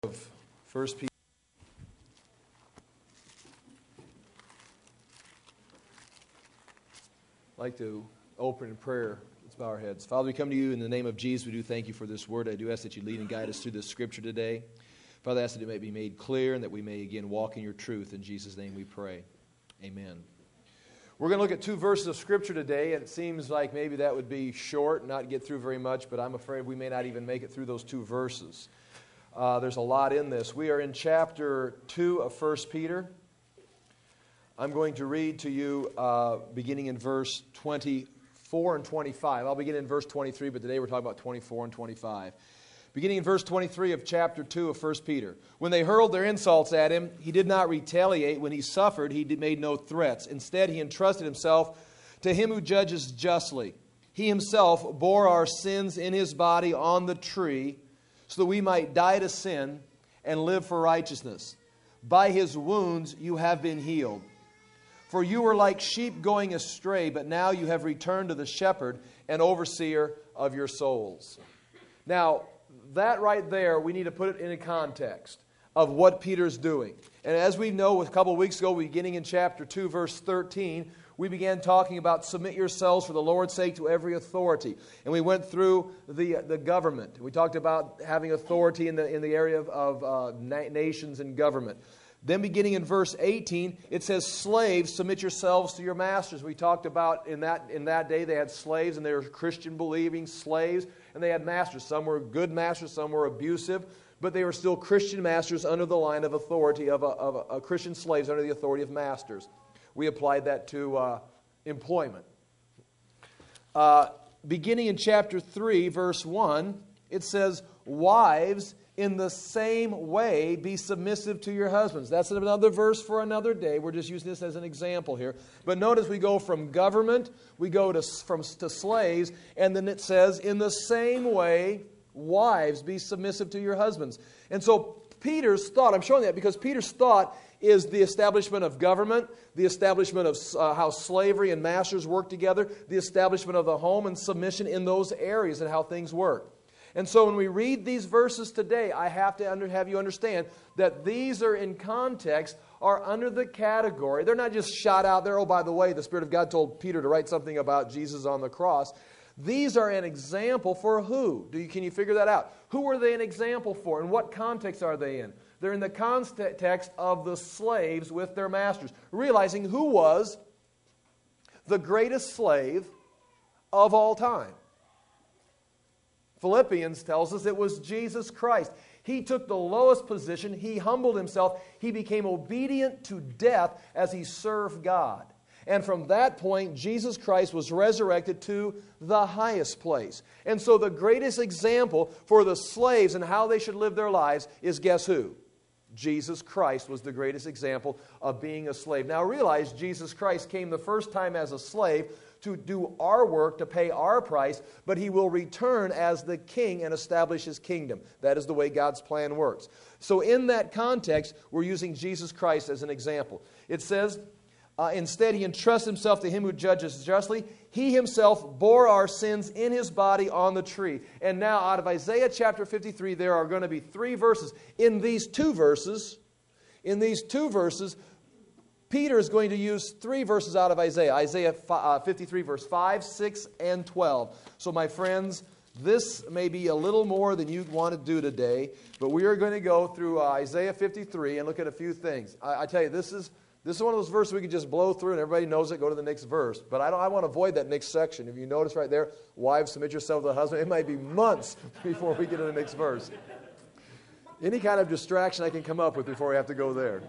Of 1 Peter. I'd like to open in prayer. Let's bow our heads. Father, we come to you in the name of Jesus. We do thank you for this word. I do ask that you lead and guide us through this scripture today. Father, I ask that it may be made clear and that we may again walk in your truth. In Jesus' name we pray. Amen. We're going to look at two verses of scripture today, and it seems like maybe that would be short, not get through very much, but I'm afraid we may not even make it through those two verses. There's a lot in this. We are in chapter 2 of 1 Peter. I'm going to read to you beginning in verse 24 and 25. I'll begin in verse 23, but today we're talking about 24 and 25. Beginning in verse 23 of chapter 2 of 1 Peter. When they hurled their insults at him, he did not retaliate. When he suffered, he made no threats. Instead, he entrusted himself to him who judges justly. He himself bore our sins in his body on the tree, so that we might die to sin and live for righteousness. By his wounds you have been healed. For you were like sheep going astray, but now you have returned to the shepherd and overseer of your souls. Now, that right there, we need to put it in a context of what Peter's doing. And as we know, a couple of weeks ago, beginning in chapter 2, verse 13, we began talking about submit yourselves for the Lord's sake to every authority. And we went through the government. We talked about having authority in the area of nations and government. Then beginning in verse 18, it says, slaves, submit yourselves to your masters. We talked about in that day they had slaves, and they were Christian-believing slaves, and they had masters. Some were good masters, some were abusive, but they were still Christian masters under the line of authority of Christian slaves under the authority of masters. We applied that to employment. Beginning in chapter 3, verse 1, it says, wives, in the same way, be submissive to your husbands. That's another verse for another day. We're just using this as an example here. But notice we go from government, we go to slaves, and then it says, in the same way, wives, be submissive to your husbands. And so Peter's thought, I'm showing that because Peter's thought is the establishment of government, the establishment of how slavery and masters work together, the establishment of the home and submission in those areas and how things work. And so when we read these verses today, I have to have you understand that these are in context, are under the category. They're not just shot out there, oh, by the way, the Spirit of God told Peter to write something about Jesus on the cross. These are an example for who? Can you figure that out? Who are they an example for? And what context are they in? They're in the context of the slaves with their masters, realizing who was the greatest slave of all time. Philippians tells us it was Jesus Christ. He took the lowest position. He humbled himself. He became obedient to death as he served God. And from that point, Jesus Christ was resurrected to the highest place. And so the greatest example for the slaves and how they should live their lives is guess who? Jesus Christ was the greatest example of being a slave. Now realize Jesus Christ came the first time as a slave to do our work, to pay our price, but he will return as the king and establish his kingdom. That is the way God's plan works. So in that context, we're using Jesus Christ as an example. It says, instead he entrusts himself to him who judges justly. He himself bore our sins in his body on the tree. And now out of Isaiah chapter 53, there are going to be three verses. In these two verses, Peter is going to use three verses out of Isaiah. Isaiah 53, verse 5, 6, and 12. So my friends, this may be a little more than you'd want to do today, but we are going to go through Isaiah 53 and look at a few things. I tell you, this is one of those verses we can just blow through and everybody knows it, go to the next verse. But I want to avoid that next section. If you notice right there, wives, submit yourself to the husband. It might be months before we get to the next verse. Any kind of distraction I can come up with before we have to go there.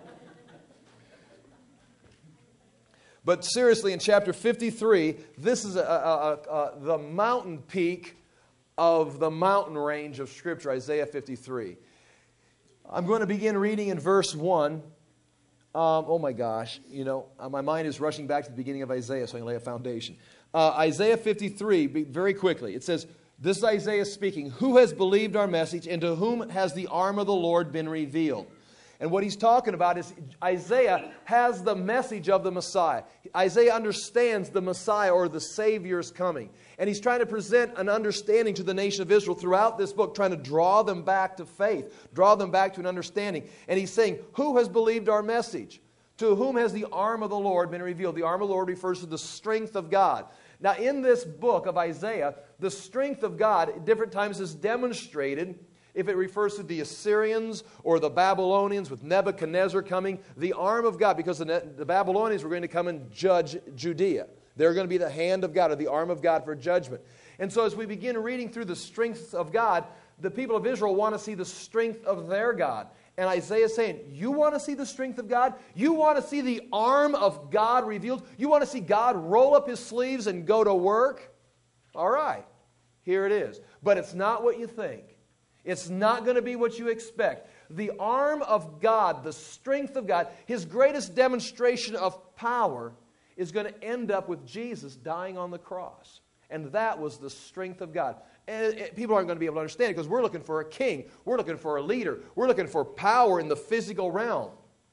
But seriously, in chapter 53, this is the mountain peak of the mountain range of Scripture, Isaiah 53. I'm going to begin reading in verse 1. Oh my gosh, my mind is rushing back to the beginning of Isaiah so I can lay a foundation. Isaiah 53, very quickly, it says, this is Isaiah speaking, who has believed our message and to whom has the arm of the Lord been revealed? And what he's talking about is Isaiah has the message of the Messiah. Isaiah understands the Messiah or the Savior is coming. And he's trying to present an understanding to the nation of Israel throughout this book, trying to draw them back to faith, draw them back to an understanding. And he's saying, who has believed our message? To whom has the arm of the Lord been revealed? The arm of the Lord refers to the strength of God. Now, in this book of Isaiah, the strength of God at different times is demonstrated. If it refers to the Assyrians or the Babylonians with Nebuchadnezzar coming, the arm of God, because the Babylonians were going to come and judge Judea. They're going to be the hand of God or the arm of God for judgment. And so as we begin reading through the strengths of God, the people of Israel want to see the strength of their God. And Isaiah is saying, you want to see the strength of God? You want to see the arm of God revealed? You want to see God roll up His sleeves and go to work? All right, here it is. But it's not what you think. It's not going to be what you expect. The arm of God, the strength of God, His greatest demonstration of power is going to end up with Jesus dying on the cross. And that was the strength of God. And people aren't going to be able to understand it because we're looking for a king. We're looking for a leader. We're looking for power in the physical realm.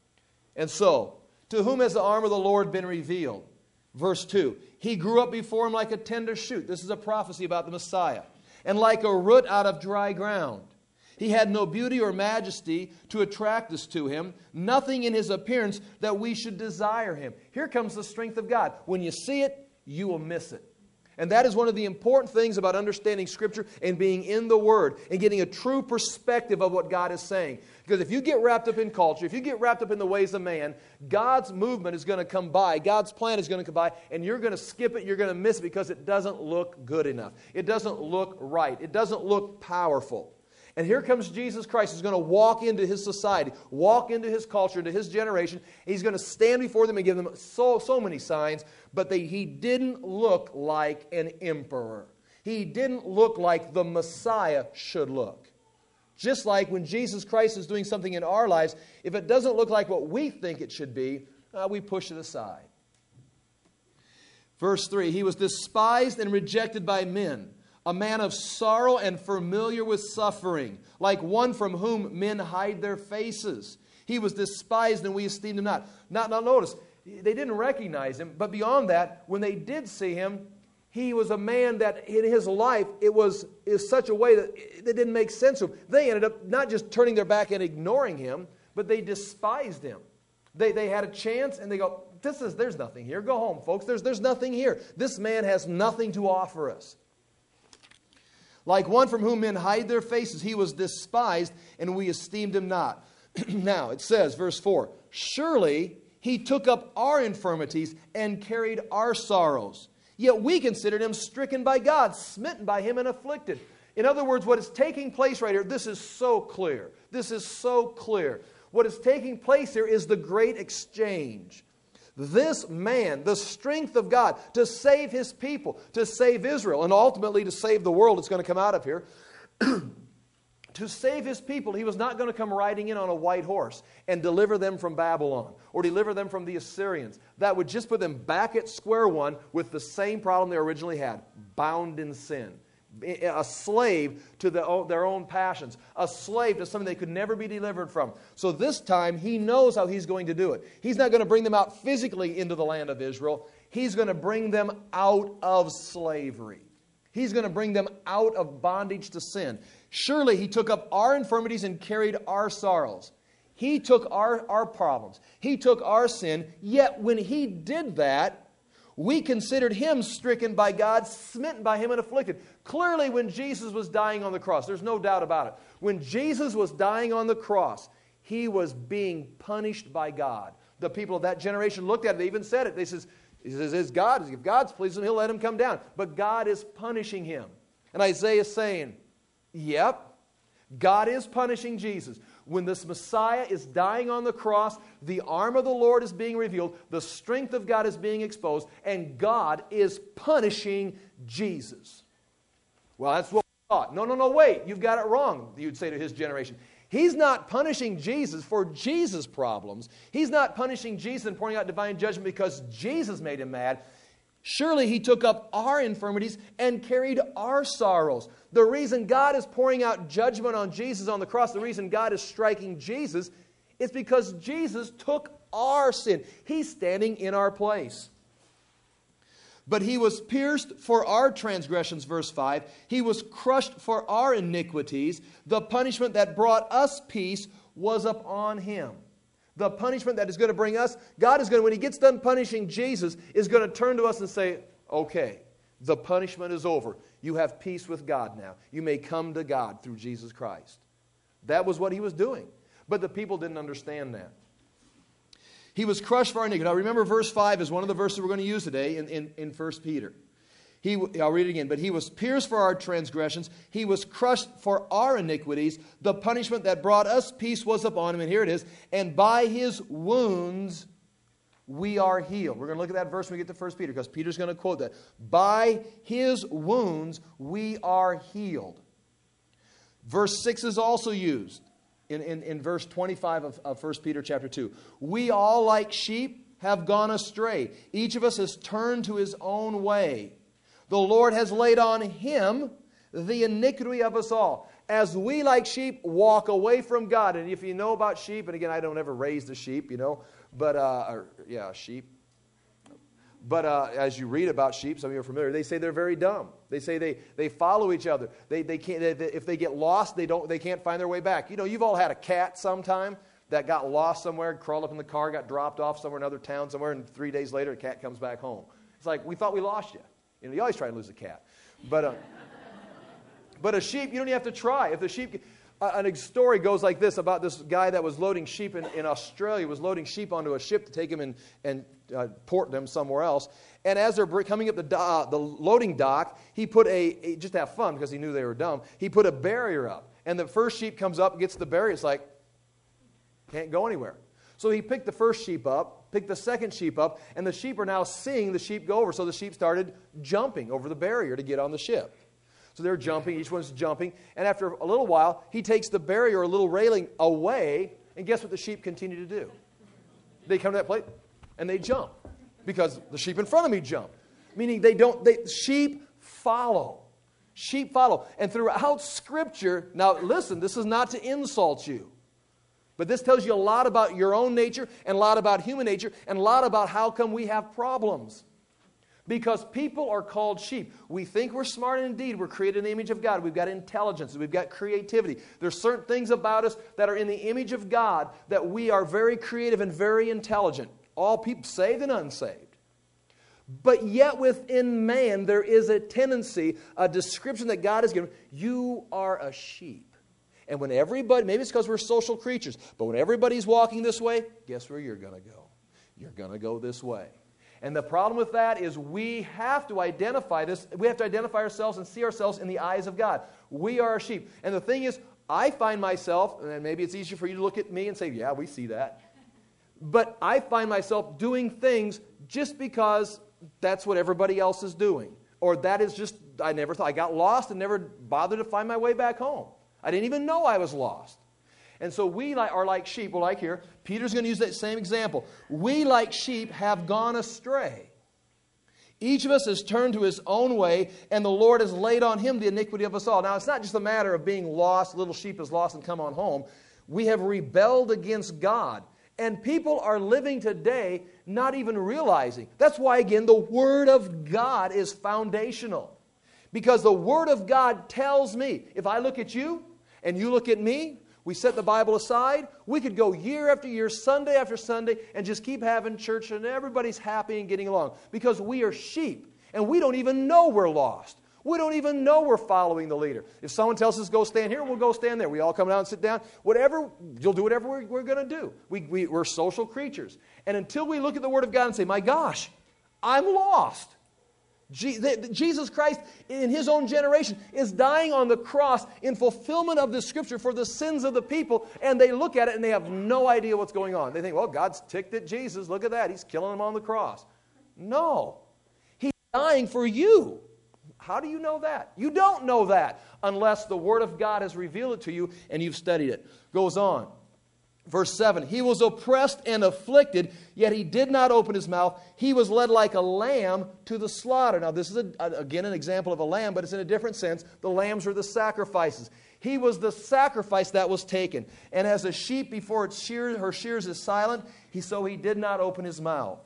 And so, to whom has the arm of the Lord been revealed? Verse 2, He grew up before Him like a tender shoot. This is a prophecy about the Messiah. And like a root out of dry ground. He had no beauty or majesty to attract us to Him, nothing in His appearance that we should desire Him. Here comes the strength of God. When you see it, you will miss it. And that is one of the important things about understanding Scripture and being in the Word and getting a true perspective of what God is saying. Because if you get wrapped up in culture, if you get wrapped up in the ways of man, God's movement is going to come by, God's plan is going to come by, and you're going to skip it, you're going to miss it because it doesn't look good enough. It doesn't look right. It doesn't look powerful. And here comes Jesus Christ. He's going to walk into His society, walk into His culture, into His generation. He's going to stand before them and give them so many signs, but He didn't look like an emperor. He didn't look like the Messiah should look. Just like when Jesus Christ is doing something in our lives, if it doesn't look like what we think it should be, we push it aside. Verse 3, He was despised and rejected by men, a man of sorrow and familiar with suffering, like one from whom men hide their faces. He was despised and we esteemed Him not. Now notice, they didn't recognize Him, but beyond that, when they did see Him, He was a man that in His life, it was such a way that it didn't make sense to them. They ended up not just turning their back and ignoring Him, but they despised Him. They had a chance and they go, there's nothing here. Go home, folks. There's nothing here. This man has nothing to offer us. Like one from whom men hide their faces, He was despised, and we esteemed Him not. Now, it says, verse 4, Surely He took up our infirmities and carried our sorrows. Yet we considered Him stricken by God, smitten by Him, and afflicted. In other words, what is taking place right here, this is so clear. This is so clear. What is taking place here is the great exchange. This man, the strength of God to save His people, to save Israel, and ultimately to save the world, it's going to come out of here. To save His people, He was not going to come riding in on a white horse and deliver them from Babylon or deliver them from the Assyrians. That would just put them back at square one with the same problem they originally had, bound in sin. A slave to their own passions, a slave to something they could never be delivered from. So this time, He knows how He's going to do it. He's not going to bring them out physically into the land of Israel. He's going to bring them out of slavery. He's going to bring them out of bondage to sin. Surely He took up our infirmities and carried our sorrows. He took our problems. He took our sin. Yet when He did that, we considered Him stricken by God, smitten by Him, and afflicted. Clearly, when Jesus was dying on the cross, there's no doubt about it. When Jesus was dying on the cross, He was being punished by God. The people of that generation looked at it. They even said it. He says, if God's pleased with Him, He'll let Him come down. But God is punishing Him. And Isaiah is saying, yep, God is punishing Jesus. When this Messiah is dying on the cross, the arm of the Lord is being revealed, the strength of God is being exposed, and God is punishing Jesus. Well, that's what we thought. No, wait, you've got it wrong, you'd say to his generation. He's not punishing Jesus for Jesus' problems. He's not punishing Jesus and pouring out divine judgment because Jesus made Him mad. Surely He took up our infirmities and carried our sorrows. The reason God is pouring out judgment on Jesus on the cross, the reason God is striking Jesus, It's because Jesus took our sin. He's standing in our place. But He was pierced for our transgressions, verse 5. He was crushed for our iniquities. The punishment that brought us peace was upon Him. The punishment that is going to bring us, God is going to, when He gets done punishing Jesus, is going to turn to us and say, okay, the punishment is over. You have peace with God now. You may come to God through Jesus Christ. That was what He was doing. But the people didn't understand that. He was crushed for our iniquity. Now remember, verse 5 is one of the verses we're going to use today in 1 Peter. I'll read it again. But He was pierced for our transgressions. He was crushed for our iniquities. The punishment that brought us peace was upon Him. And here it is. And by His wounds we are healed. We're going to look at that verse when we get to 1 Peter, because Peter's going to quote that. By His wounds we are healed. Verse 6 is also used in verse 25 of 1 Peter chapter 2. We all like sheep have gone astray. Each of us has turned to his own way. The Lord has laid on Him the iniquity of us all. As we like sheep walk away from God. And if you know about sheep, and again, I don't ever raise the sheep, but, sheep. But as you read about sheep, some of you are familiar, they say they're very dumb. They say they follow each other. They can't, if they get lost, they can't find their way back. You've all had a cat sometime that got lost somewhere, crawled up in the car, got dropped off somewhere in another town somewhere, and 3 days later, the cat comes back home. It's like, we thought we lost you. You always try and lose a cat. But a sheep, you don't even have to try. If the sheep... a story goes like this about this guy that was loading sheep in Australia, was loading sheep onto a ship to take them and port them somewhere else. And as they're coming up the loading dock, he put just to have fun because he knew they were dumb, he put a barrier up. And the first sheep comes up, gets the barrier, it's like, can't go anywhere. So he picked the first sheep up, picked the second sheep up, and the sheep are now seeing the sheep go over. So the sheep started jumping over the barrier to get on the ship. So they're jumping, each one's jumping, and after a little while, he takes the barrier, a little railing, away, and guess what the sheep continue to do? They come to that place, and they jump, because the sheep in front of me jump. Meaning sheep follow. Sheep follow. And throughout Scripture, now listen, this is not to insult you, but this tells you a lot about your own nature, and a lot about human nature, and a lot about how come we have problems. Because people are called sheep. We think we're smart, and indeed we're created in the image of God. We've got intelligence. We've got creativity. There's certain things about us that are in the image of God that we are very creative and very intelligent. All people, saved and unsaved. But yet within man there is a tendency, a description that God has given. You are a sheep. And when everybody, maybe it's because we're social creatures, but when everybody's walking this way, guess where you're going to go? You're going to go this way. And the problem with that is we have to identify this. We have to identify ourselves and see ourselves in the eyes of God. We are a sheep. And the thing is, I find myself, and maybe it's easier for you to look at me and say, yeah, we see that. But I find myself doing things just because that's what everybody else is doing. Or that is just, I never thought, I got lost and never bothered to find my way back home. I didn't even know I was lost. And so we are like sheep. Well, like here, Peter's going to use that same example. We, like sheep, have gone astray. Each of us has turned to his own way, and the Lord has laid on Him the iniquity of us all. Now, it's not just a matter of being lost, little sheep is lost and come on home. We have rebelled against God. And people are living today not even realizing. That's why, again, the Word of God is foundational. Because the Word of God tells me, if I look at you and you look at me, we set the Bible aside, we could go year after year, Sunday after Sunday, and just keep having church and everybody's happy and getting along. Because we are sheep, and we don't even know we're lost. We don't even know we're following the leader. If someone tells us go stand here, we'll go stand there. We all come down and sit down. Whatever, you'll do whatever we're going to do. We're social creatures. And until we look at the Word of God and say, my gosh, I'm lost. Jesus Christ, in His own generation, is dying on the cross in fulfillment of the Scripture for the sins of the people, and they look at it and they have no idea what's going on. They think, well, God's ticked at Jesus. Look at that. He's killing him on the cross. No. He's dying for you. How do you know that? You don't know that unless the Word of God has revealed it to you and you've studied it. Goes on. Verse 7, He was oppressed and afflicted, yet He did not open His mouth. He was led like a lamb to the slaughter. Now, this is, again, an example of a lamb, but it's in a different sense. The lambs are the sacrifices. He was the sacrifice that was taken. And as a sheep before her shears is silent, so he did not open his mouth.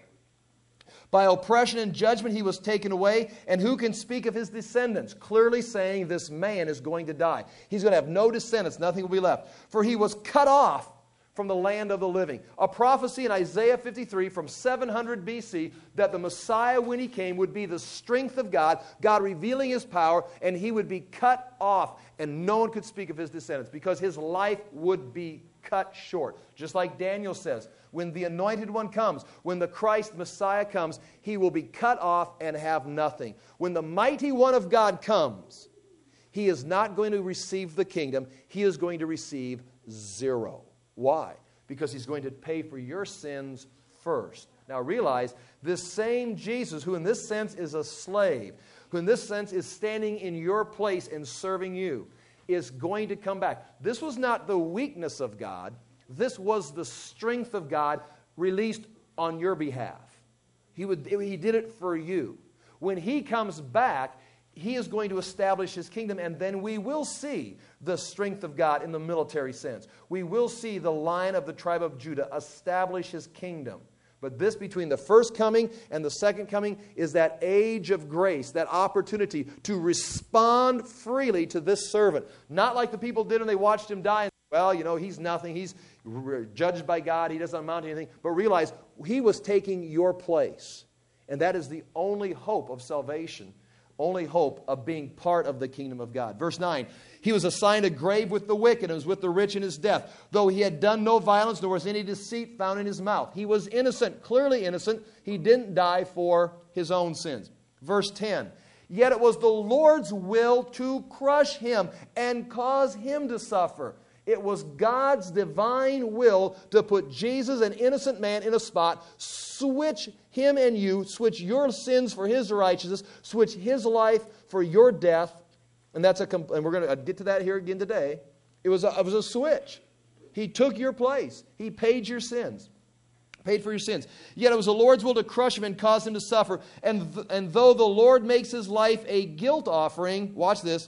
By oppression and judgment he was taken away, and who can speak of his descendants? Clearly saying this man is going to die. He's going to have no descendants, nothing will be left. For he was cut off from the land of the living. A prophecy in Isaiah 53 from 700 BC that the Messiah, when he came, would be the strength of God, God revealing his power, and he would be cut off, and no one could speak of his descendants because his life would be cut short. Just like Daniel says, when the anointed one comes, when the Christ Messiah comes, he will be cut off and have nothing. When the mighty one of God comes, he is not going to receive the kingdom. He is going to receive zero. Why? Because he's going to pay for your sins first. Now realize, this same Jesus, who in this sense is a slave, who in this sense is standing in your place and serving you, is going to come back. This was not the weakness of God. This was the strength of God released on your behalf. He did it for you. When he comes back, he is going to establish his kingdom, and then we will see the strength of God in the military sense. We will see the Lion of the tribe of Judah establish his kingdom. But this, between the first coming and the second coming, is that age of grace, that opportunity to respond freely to this servant. Not like the people did when they watched him die. Well, he's nothing. He's judged by God. He doesn't amount to anything. But realize, he was taking your place. And that is the only hope of salvation, only hope of being part of the kingdom of God. Verse 9, he was assigned a grave with the wicked and was with the rich in his death. Though he had done no violence, nor was any deceit found in his mouth. He was innocent, clearly innocent. He didn't die for his own sins. Verse 10, yet it was the Lord's will to crush him and cause him to suffer. It was God's divine will to put Jesus, an innocent man, in a spot, switch him and you, switch your sins for his righteousness, switch his life for your death. And we're going to get to that here again today. It was a switch. He took your place. He paid your sins. Paid for your sins. Yet it was the Lord's will to crush him and cause him to suffer. And though the Lord makes his life a guilt offering, watch this.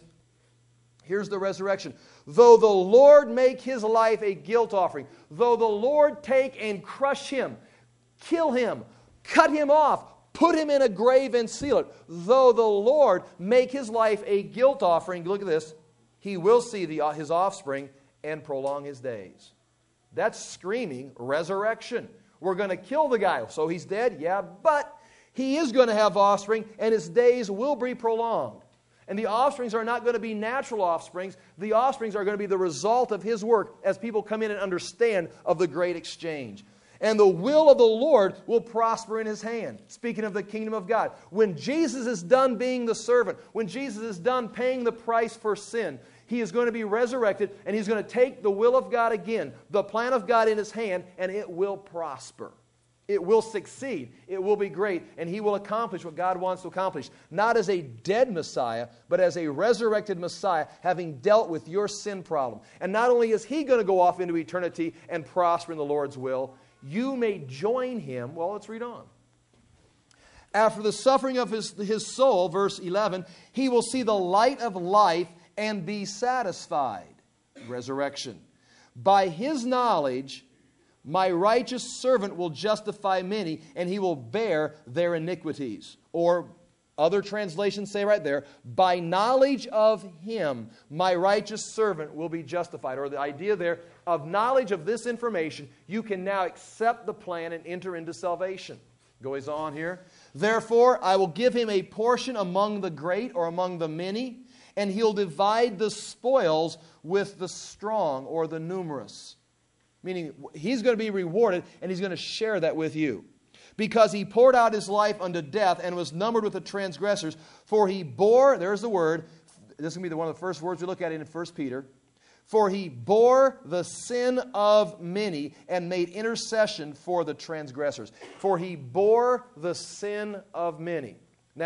Here's the resurrection. Though the Lord make his life a guilt offering, though the Lord take and crush him, kill him, cut him off, put him in a grave and seal it, though the Lord make his life a guilt offering, look at this, he will see his offspring and prolong his days. That's screaming resurrection. We're going to kill the guy, so he's dead, yeah, but he is going to have offspring and his days will be prolonged. And the offsprings are not going to be natural offsprings. The offsprings are going to be the result of his work as people come in and understand of the great exchange. And the will of the Lord will prosper in his hand. Speaking of the kingdom of God. When Jesus is done being the servant, when Jesus is done paying the price for sin, he is going to be resurrected and he's going to take the will of God again, the plan of God in his hand, and it will prosper. It will succeed. It will be great. And he will accomplish what God wants to accomplish. Not as a dead Messiah, but as a resurrected Messiah, having dealt with your sin problem. And not only is he going to go off into eternity and prosper in the Lord's will, you may join him. Well, let's read on. After the suffering of his soul, verse 11, he will see the light of life and be satisfied. Resurrection. By his knowledge, my righteous servant will justify many, and he will bear their iniquities. Or other translations say right there, by knowledge of him, my righteous servant will be justified. Or the idea there of knowledge of this information, you can now accept the plan and enter into salvation. Goes on here. Therefore, I will give him a portion among the great or among the many, and he'll divide the spoils with the strong or the numerous. Meaning, he's going to be rewarded, and he's going to share that with you. Because he poured out his life unto death and was numbered with the transgressors. For he bore, there's the word, this is going to be one of the first words we look at in 1 Peter. For he bore the sin of many and made intercession for the transgressors. For he bore the sin of many. Now,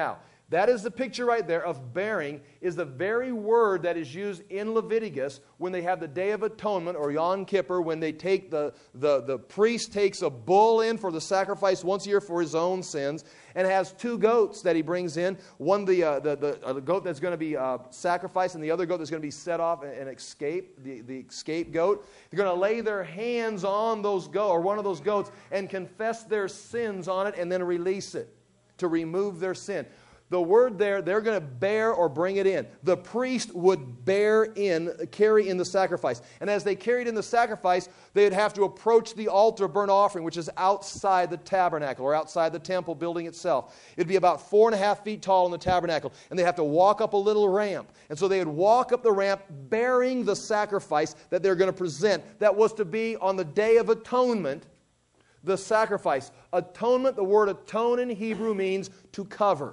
That is the picture right there of bearing, is the very word that is used in Leviticus when they have the Day of Atonement or Yom Kippur, when they take the priest takes a bull in for the sacrifice once a year for his own sins, and has two goats that he brings in. One, the goat that's going to be sacrificed, and the other goat that's going to be set off and escape, the escape goat. They're going to lay their hands on those goats, or one of those goats, and confess their sins on it, and then release it to remove their sin. The word there, they're going to bear or bring it in. The priest would carry in the sacrifice. And as they carried in the sacrifice, they'd have to approach the altar of burnt offering, which is outside the tabernacle or outside the temple building itself. It'd be about 4.5 feet tall in the tabernacle. And they have to walk up a little ramp. And so they would walk up the ramp bearing the sacrifice that they're going to present. That was to be on the Day of Atonement, the sacrifice. Atonement, the word atone in Hebrew means to cover.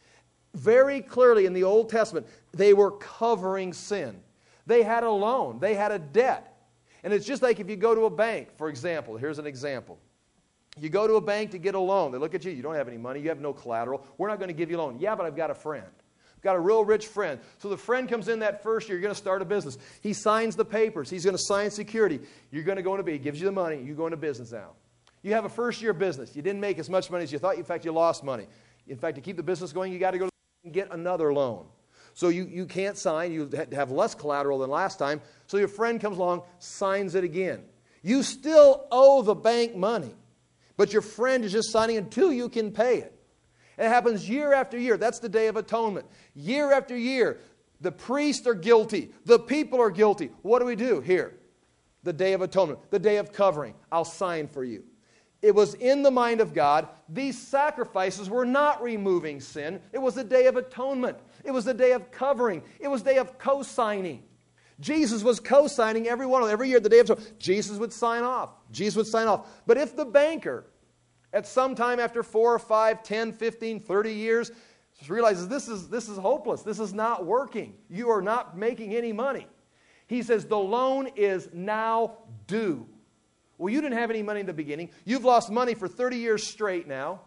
Very clearly in the Old Testament, they were covering sin. They had a loan. They had a debt. And it's just like if you go to a bank, for example. Here's an example. You go to a bank to get a loan. They look at you. You don't have any money. You have no collateral. We're not going to give you a loan. Yeah, but I've got a friend. I've got a real rich friend. So the friend comes in that first year. You're going to start a business. He signs the papers. He's going to sign security. You're going to go into business. He gives you the money. You go into business now. You have a first-year business. You didn't make as much money as you thought. In fact, you lost money. In fact, to keep the business going, you got to go and get another loan. So you can't sign. You have less collateral than last time. So your friend comes along, signs it again. You still owe the bank money, but your friend is just signing until you can pay it. It happens year after year. That's the Day of Atonement. Year after year, the priests are guilty. The people are guilty. What do we do here? The Day of Atonement, the Day of Covering. I'll sign for you. It was in the mind of God. These sacrifices were not removing sin. It was the Day of Atonement. It was the Day of Covering. It was the Day of co-signing. Jesus was co-signing every one of them. Every year, the Day of Atonement, Jesus would sign off. Jesus would sign off. But if the banker, at some time after 4 or 5, 10, 15, 30 years, realizes this is hopeless. This is not working. You are not making any money. He says the loan is now due. Well, you didn't have any money in the beginning. You've lost money for 30 years straight now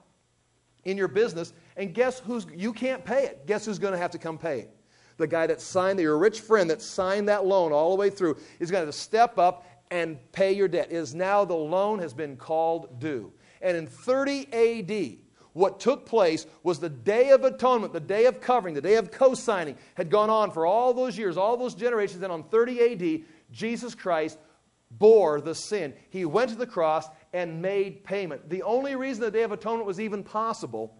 in your business. And you can't pay it. Guess who's going to have to come pay it? The guy that signed, your rich friend that signed that loan all the way through is going to step up and pay your debt. It is now the loan has been called due. And in 30 A.D., what took place was the Day of Atonement, the Day of Covering, the Day of co-signing had gone on for all those years, all those generations. And on 30 A.D., Jesus Christ bore the sin. He went to the cross and made payment. The only reason the Day of Atonement was even possible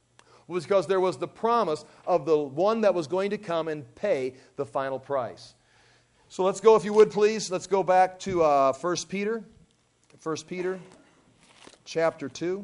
was because there was the promise of the one that was going to come and pay the final price. So let's go, if you would please, let's go back to 1 Peter. 1 Peter chapter 2.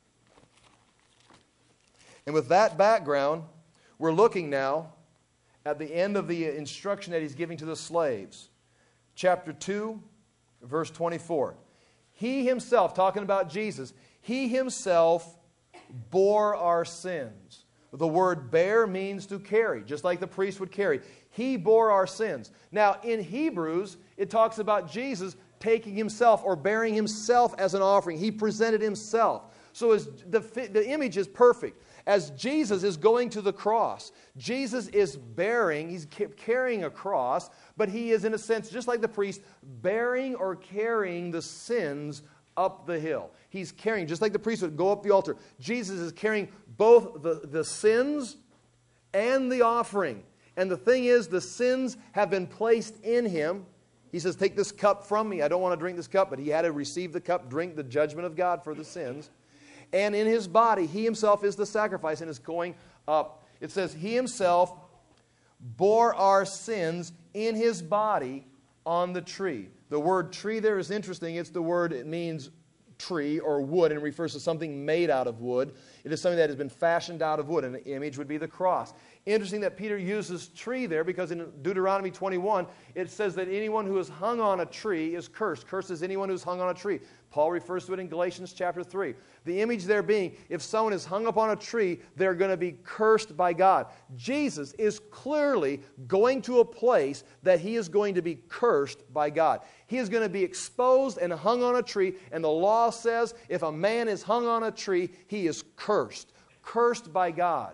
And with that background, we're looking now at the end of the instruction that he's giving to the slaves. Chapter 2, verse 24. He himself, talking about Jesus, he himself bore our sins. The word bear means to carry, just like the priest would carry. He bore our sins. Now, in Hebrews, it talks about Jesus taking himself or bearing himself as an offering. He presented himself. So the image is perfect. As Jesus is going to the cross, Jesus is he's carrying a cross, but he is, in a sense, just like the priest, bearing or carrying the sins up the hill. He's carrying, just like the priest would go up the altar. Jesus is carrying both the sins and the offering. And the thing is, the sins have been placed in him. He says, take this cup from me. I don't want to drink this cup, but he had to receive the cup, drink the judgment of God for the sins. And in his body, he himself is the sacrifice and is going up. It says, he himself bore our sins in his body on the tree. The word tree there is interesting. It's the word, it means tree or wood, and refers to something made out of wood. It is something that has been fashioned out of wood, and the image would be the cross. Interesting that Peter uses tree there, because in Deuteronomy 21, it says that anyone who is hung on a tree is cursed. Cursed is anyone who is hung on a tree. Paul refers to it in Galatians chapter 3. The image there being, if someone is hung up on a tree, they're going to be cursed by God. Jesus is clearly going to a place that he is going to be cursed by God. He is going to be exposed and hung on a tree, and the law says if a man is hung on a tree, he is cursed. Cursed by God.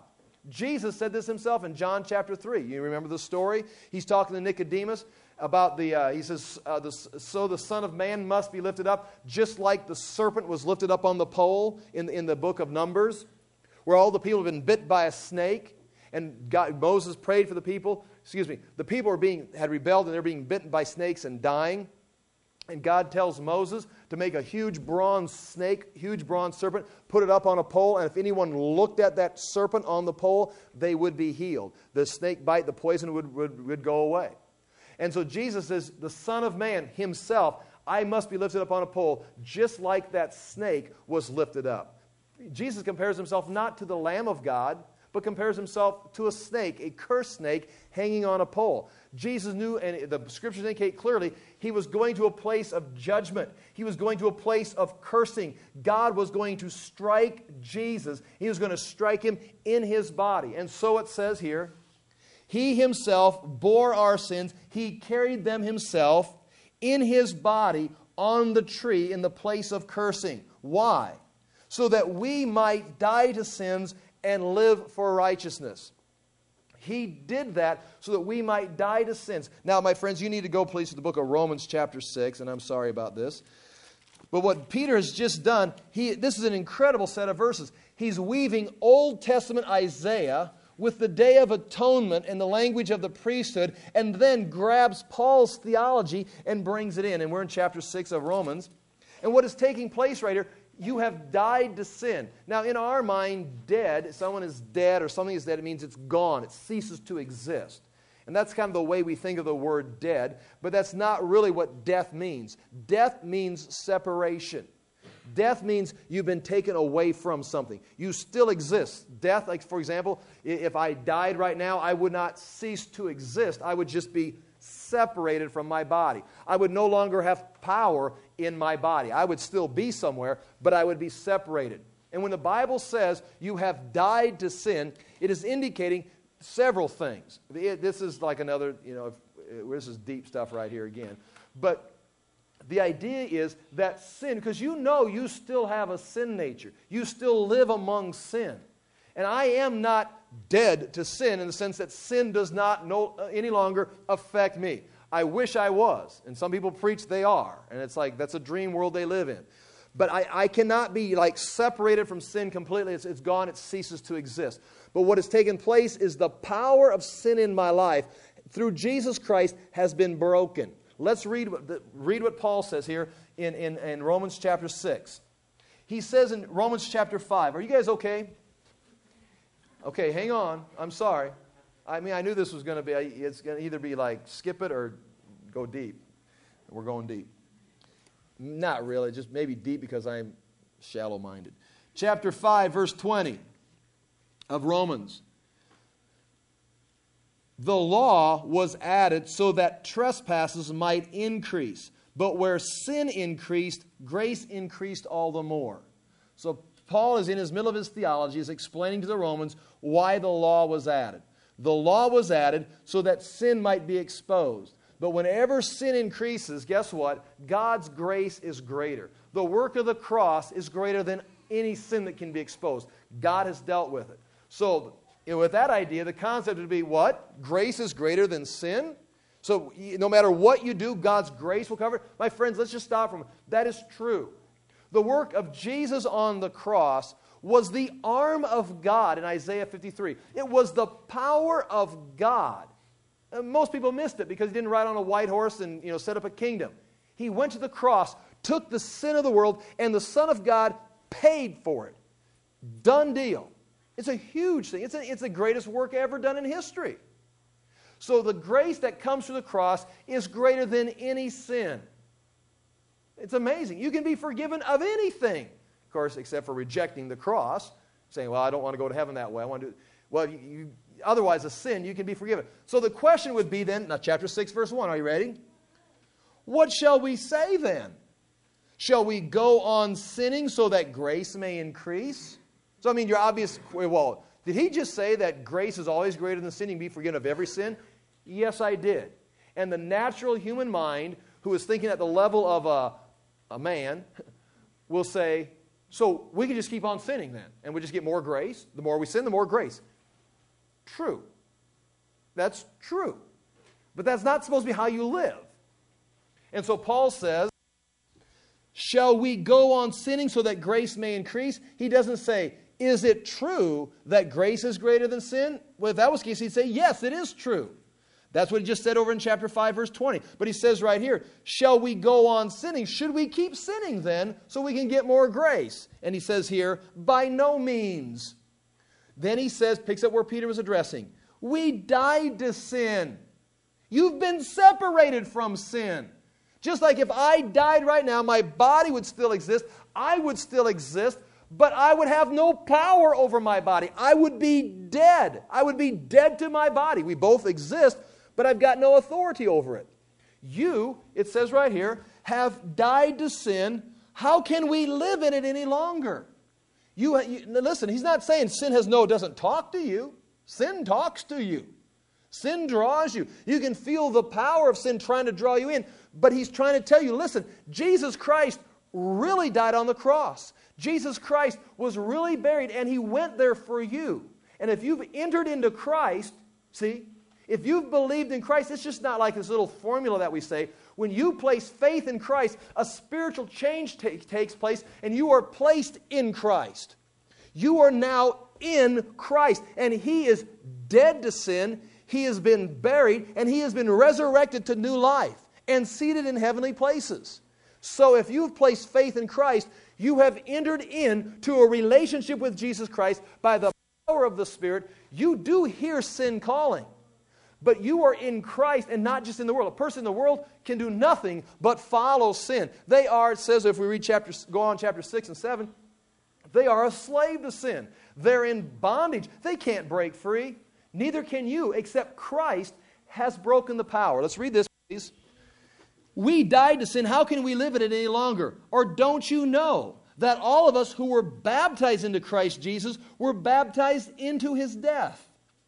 Jesus said this himself in John chapter 3. You remember the story? He's talking to Nicodemus about he says, so the Son of Man must be lifted up, just like the serpent was lifted up on the pole in the book of Numbers, where all the people have been bit by a snake, and Moses prayed for the people. The people had rebelled, and they're being bitten by snakes and dying. And God tells Moses to make a huge bronze snake, huge bronze serpent, put it up on a pole, and if anyone looked at that serpent on the pole, they would be healed. The snake bite, the poison would go away. And so Jesus says, the Son of Man himself, I must be lifted up on a pole, just like that snake was lifted up. Jesus compares himself not to the Lamb of God, but compares himself to a snake, a cursed snake, hanging on a pole. Jesus knew, and the Scriptures indicate clearly, he was going to a place of judgment. He was going to a place of cursing. God was going to strike Jesus. He was going to strike him in his body. And so it says here, he himself bore our sins. He carried them himself in his body on the tree in the place of cursing. Why? So that we might die to sins and live for righteousness. He did that so that we might die to sins. Now, my friends, you need to go, please, to the book of Romans chapter 6, and I'm sorry about this. But what Peter has just done, this is an incredible set of verses. He's weaving Old Testament Isaiah with the Day of Atonement and the language of the priesthood, and then grabs Paul's theology and brings it in. And we're in chapter 6 of Romans. And what is taking place right here, you have died to sin. Now, in our mind, dead, someone is dead or something is dead, it means it's gone. It ceases to exist. And that's kind of the way we think of the word dead, but that's not really what death means. Death means separation. Death means you've been taken away from something. You still exist. Death, like for example, if I died right now, I would not cease to exist. I would just be separated from my body. I would no longer have power in my body. I would still be somewhere, but I would be separated. And when the Bible says you have died to sin, it is indicating several things. This is like another, this is deep stuff right here again. But the idea is that sin, because you still have a sin nature. You still live among sin. And I am not dead to sin in the sense that sin does not any longer affect me. I wish I was. And some people preach they are. And it's like that's a dream world they live in. But I cannot be like separated from sin completely. It's gone. It ceases to exist. But what has taken place is the power of sin in my life through Jesus Christ has been broken. Let's read what Paul says here in Romans chapter 6. He says in Romans chapter 5. Are you guys okay? Okay, hang on. I'm sorry. I mean, I knew this was going to be, it's going to either be like skip it or go deep. We're going deep. Not really, just maybe deep because I'm shallow-minded. Chapter 5, verse 20 of Romans. The law was added so that trespasses might increase. But where sin increased, grace increased all the more. So Paul is in his middle of his theology, is explaining to the Romans why the law was added. The law was added so that sin might be exposed. But whenever sin increases, guess what? God's grace is greater. The work of the cross is greater than any sin that can be exposed. God has dealt with it. So, with that idea, the concept would be what? Grace is greater than sin? So, no matter what you do, God's grace will cover it? My friends, let's just stop for a moment. That is true. The work of Jesus on the cross was the arm of God in Isaiah 53. It was the power of God. Most people missed it because he didn't ride on a white horse and set up a kingdom. He went to the cross, took the sin of the world, and the Son of God paid for it. Done deal. It's a huge thing. It's the greatest work ever done in history. So the grace that comes through the cross is greater than any sin. It's amazing. You can be forgiven of anything, of course, except for rejecting the cross, saying, well, I don't want to go to heaven that way. I want to do. Well, otherwise a sin, you can be forgiven. So the question would be then, now chapter 6, verse 1, are you ready? What shall we say then? Shall we go on sinning so that grace may increase? So, I mean, your obvious, well, did he just say that grace is always greater than sin and be forgiven of every sin? Yes, I did. And the natural human mind, who is thinking at the level of a man, will say, so we can just keep on sinning then, and we just get more grace. The more we sin, the more grace. true. That's true. But that's not supposed to be how you live. And so Paul says, shall we go on sinning so that grace may increase? He doesn't say, is it true that grace is greater than sin? Well, if that was the case, he'd say, yes, it is true. That's what he just said over in chapter 5, verse 20. But he says right here, shall we go on sinning? Should we keep sinning then so we can get more grace? And he says here, by no means. Then he says, picks up where Peter was addressing, we died to sin. You've been separated from sin. Just like if I died right now, my body would still exist, I would still exist, but I would have no power over my body. I would be dead. I would be dead to my body. We both exist, but I've got no authority over it. You, it says right here, have died to sin. How can we live in it any longer? Listen, he's not saying sin doesn't talk to you. Sin talks to you. Sin draws you. You can feel the power of sin trying to draw you in. But he's trying to tell you, listen, Jesus Christ really died on the cross. Jesus Christ was really buried, and he went there for you. And if you've entered into Christ, see, if you've believed in Christ, it's just not like this little formula that we say. When you place faith in Christ, a spiritual change takes place, and you are placed in Christ. You are now in Christ, and he is dead to sin. He has been buried, and he has been resurrected to new life and seated in heavenly places. So if you've placed faith in Christ, you have entered into a relationship with Jesus Christ by the power of the Spirit. You do hear sin calling, but you are in Christ and not just in the world. A person in the world can do nothing but follow sin. They are, it says if we read go on chapter 6 and 7, they are a slave to sin. They're in bondage. They can't break free. Neither can you, except Christ has broken the power. Let's read this, please. We died to sin. How can we live in it any longer? Or don't you know that all of us who were baptized into Christ Jesus were baptized into his death?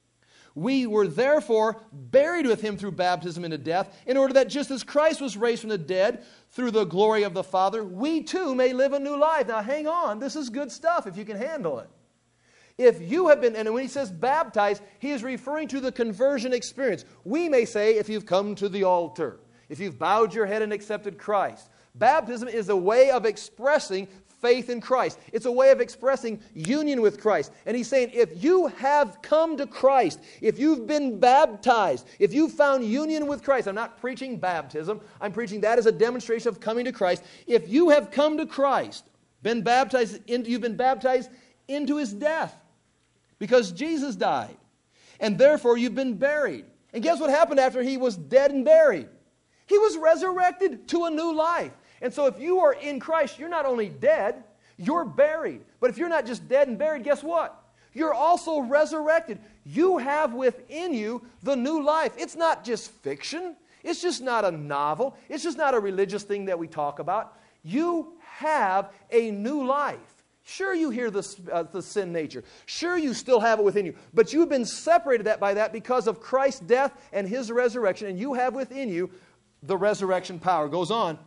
We were therefore buried with him through baptism into death, in order that just as Christ was raised from the dead through the glory of the Father, we too may live a new life. Now hang on, this is good stuff if you can handle it. If you have been, and when he says baptized, he is referring to the conversion experience. We may say if you've come to the altar, if you've bowed your head and accepted Christ. Baptism is a way of expressing faith in Christ. It's a way of expressing union with Christ. And he's saying if you have come to Christ, if you've been baptized, if you've found union with Christ, I'm not preaching baptism, I'm preaching that as a demonstration of coming to Christ. If you have come to Christ, you've been baptized into his death because Jesus died. And therefore you've been buried. And guess what happened after he was dead and buried? He was resurrected to a new life. And so if you are in Christ, you're not only dead, you're buried. But if you're not just dead and buried, guess what? You're also resurrected. You have within you the new life. It's not just fiction. It's just not a novel. It's just not a religious thing that we talk about. You have a new life. Sure, you hear the sin nature. Sure, you still have it within you. But you've been separated by that because of Christ's death and his resurrection. And you have within you the resurrection power. Goes on.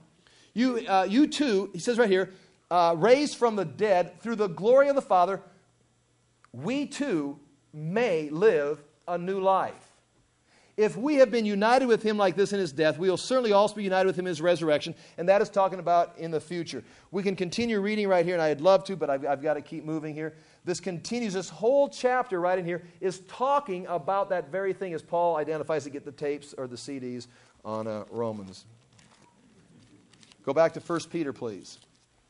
You too, he says right here, raised from the dead through the glory of the Father, we too may live a new life. If we have been united with him like this in his death, we will certainly also be united with him in his resurrection, and that is talking about in the future. We can continue reading right here, and I'd love to, but I've got to keep moving here. This continues, this whole chapter right in here is talking about that very thing as Paul identifies to get the tapes or the CDs on Romans. Go back to 1 Peter, please.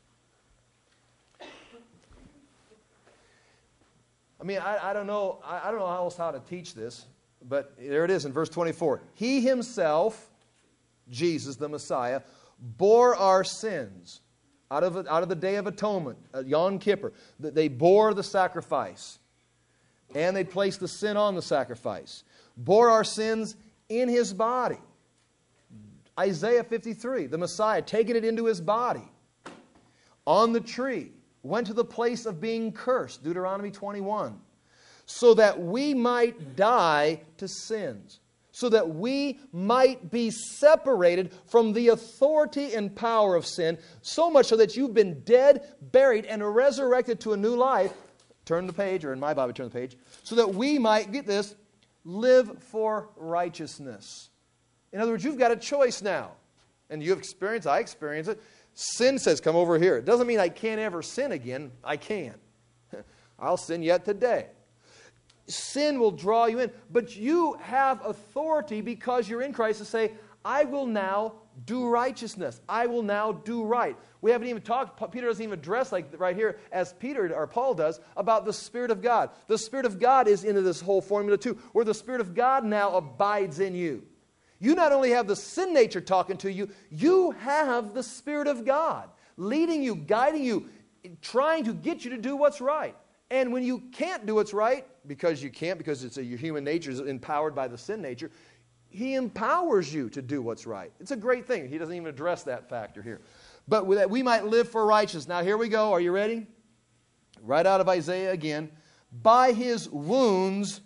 I mean, I don't know how to teach this, but there it is in verse 24. He himself, Jesus the Messiah, bore our sins out of the Day of Atonement, Yom Kippur. They bore the sacrifice, and they placed the sin on the sacrifice. Bore our sins in his body. Isaiah 53, the Messiah, taking it into his body. On the tree, went to the place of being cursed, Deuteronomy 21. So that we might die to sins. So that we might be separated from the authority and power of sin. So much so that you've been dead, buried, and resurrected to a new life. turn the page, or in my Bible, turn the page, so that we might, get this, live for righteousness. In other words, you've got a choice now. And you have experience, I experience it. Sin says, come over here. It doesn't mean I can't ever sin again. I can. I'll sin yet today. Sin will draw you in. But you have authority because you're in Christ to say, I will now do righteousness. I will now do right. We haven't even talked, Peter doesn't even address, like right here, as Peter or Paul does, about the Spirit of God. The Spirit of God is into this whole formula too, where the Spirit of God now abides in you. You not only have the sin nature talking to you, you have the Spirit of God leading you, guiding you, trying to get you to do what's right. And when you can't do what's right, because you can't, because your human nature is empowered by the sin nature, He empowers you to do what's right. It's a great thing. He doesn't even address that factor here. But with that, we might live for righteousness. Now here we go. Are you ready? Right out of Isaiah again. By His wounds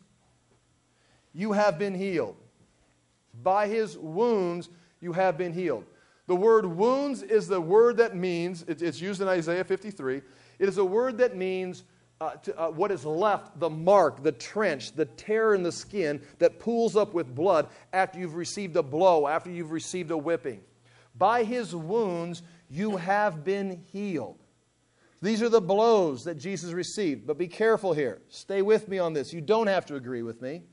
you have been healed. By His wounds you have been healed. The word wounds is the word that means, it's used in Isaiah 53, it is a word that means what is left, the mark, the trench, the tear in the skin that pools up with blood after you've received a blow, after you've received a whipping. By His wounds you have been healed. These are the blows that Jesus received. But be careful here. Stay with me on this. You don't have to agree with me.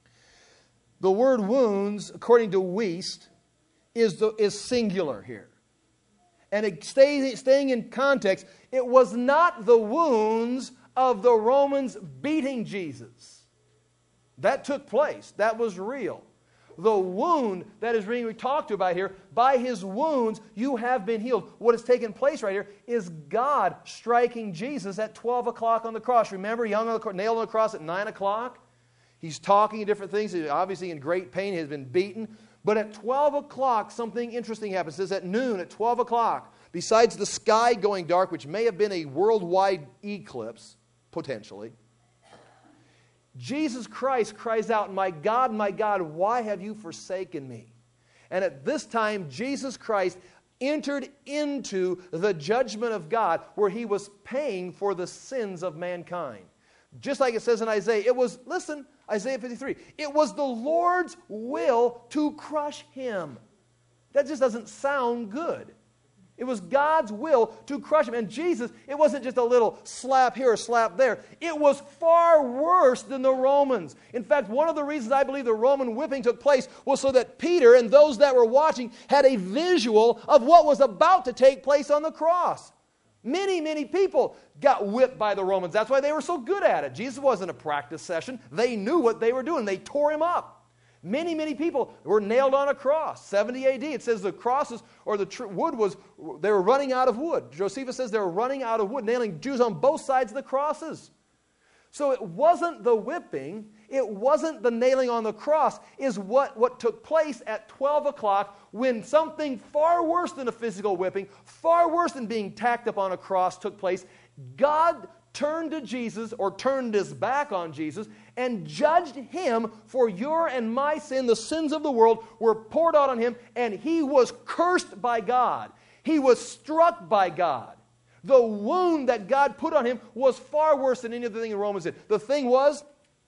The word wounds, according to Wuest, is singular here. And staying in context, it was not the wounds of the Romans beating Jesus. That took place. That was real. The wound that is being talked about here, by His wounds you have been healed. What has taken place right here is God striking Jesus at 12 o'clock on the cross. Remember, he hung on the nailed on the cross at 9 o'clock? He's talking different things. He's obviously in great pain. He has been beaten. But at 12 o'clock, something interesting happens. It says at noon, at 12 o'clock, besides the sky going dark, which may have been a worldwide eclipse, potentially, Jesus Christ cries out, my God, why have you forsaken me? And at this time, Jesus Christ entered into the judgment of God where He was paying for the sins of mankind. Just like it says in Isaiah, it was, listen, Isaiah 53, it was the Lord's will to crush Him. That just doesn't sound good. It was God's will to crush Him. And Jesus, it wasn't just a little slap here or slap there. It was far worse than the Romans. In fact, one of the reasons I believe the Roman whipping took place was so that Peter and those that were watching had a visual of what was about to take place on the cross. Many people got whipped by the Romans. That's why they were so good at it. Jesus wasn't a practice session. They knew what they were doing. They tore Him up. Many people were nailed on a cross. 70 AD, it says the crosses, or the wood was, they were running out of wood. Josephus says they were running out of wood, nailing Jews on both sides of the crosses. So it wasn't the whipping, it wasn't the nailing on the cross, is what took place at 12 o'clock when something far worse than a physical whipping, far worse than being tacked up on a cross took place. God turned to Jesus, or turned His back on Jesus, and judged Him for your and my sin. The sins of the world were poured out on Him, and He was cursed by God. He was struck by God. The wound that God put on Him was far worse than any other thing the Romans did. The thing was,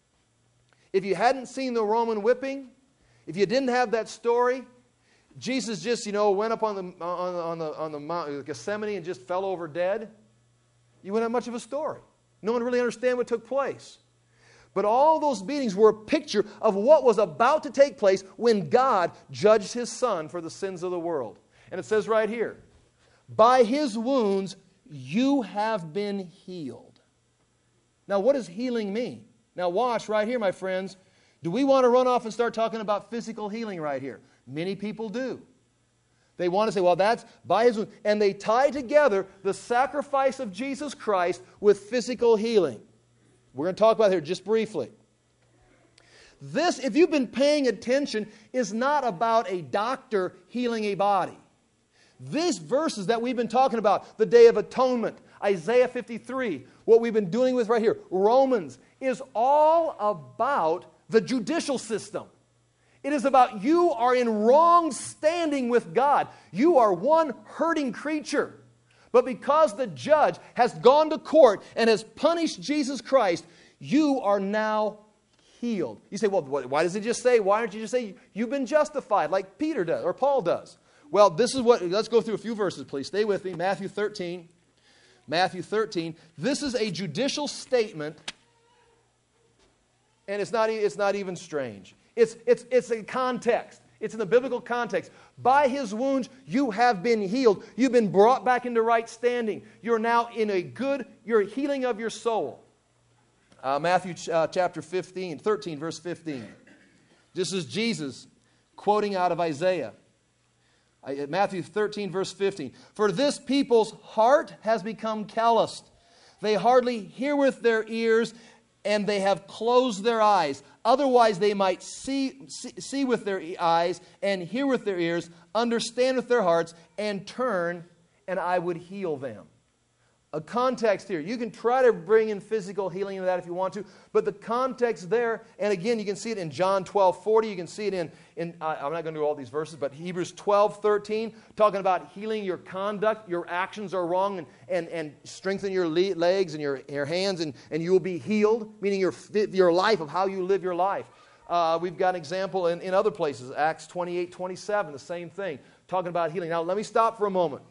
if you hadn't seen the Roman whipping, if you didn't have that story, Jesus just, went up on the Mount Gethsemane and just fell over dead, you wouldn't have much of a story. No one really understand what took place. But all those beatings were a picture of what was about to take place when God judged His Son for the sins of the world. And it says right here, by His wounds you have been healed. Now what does healing mean? Now watch right here, my friends. Do we want to run off and start talking about physical healing right here? Many people do. They want to say, well, that's by His wounds. And they tie together the sacrifice of Jesus Christ with physical healing. We're going to talk about it here just briefly. This, if you've been paying attention, is not about a doctor healing a body. These verses that we've been talking about, the Day of Atonement, Isaiah 53, what we've been dealing with right here, Romans, is all about the judicial system. It is about you are in wrong standing with God. You are one hurting creature. But because the judge has gone to court and has punished Jesus Christ, you are now healed. You say, well, why does it just say, why don't you just say you've been justified like Peter does or Paul does? Well, this is what, let's go through a few verses, please. Stay with me. Matthew 13. Matthew 13. This is a judicial statement, and it's not even strange. It's a context. It's in the biblical context. By His wounds, you have been healed. You've been brought back into right standing. You're now in you're healing of your soul. Matthew chapter 13, verse 15. This is Jesus quoting out of Isaiah. Matthew 13, verse 15. For this people's heart has become calloused. They hardly hear with their ears, and they have closed their eyes. Otherwise they might see with their eyes and hear with their ears, understand with their hearts, and turn, and I would heal them. A context here. You can try to bring in physical healing into that if you want to, but the context there, and again, you can see it in John 12:40. You can see it in I'm not going to do all these verses, but Hebrews 12:13, talking about healing your conduct. Your actions are wrong, and strengthen your legs and your hands, and you will be healed, meaning your life of how you live your life. We've got an example in other places, Acts 28:27, the same thing, talking about healing. Now, let me stop for a moment.